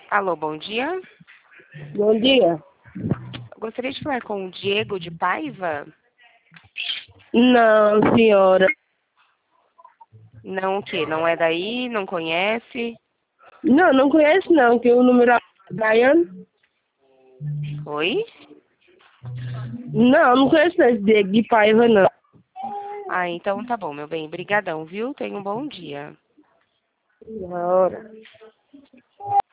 Alô, bom dia. Bom dia. Eu gostaria de falar com o Diego de Paiva. Não, senhora. Não o quê? Não é daí? Não conhece? Não, não conheço não, que o número é Brian. Oi? Não conheço esse Diego de Paiva, não. Ah, então tá bom, meu bem. Brigadão, viu? Tenha um bom dia. Senhora.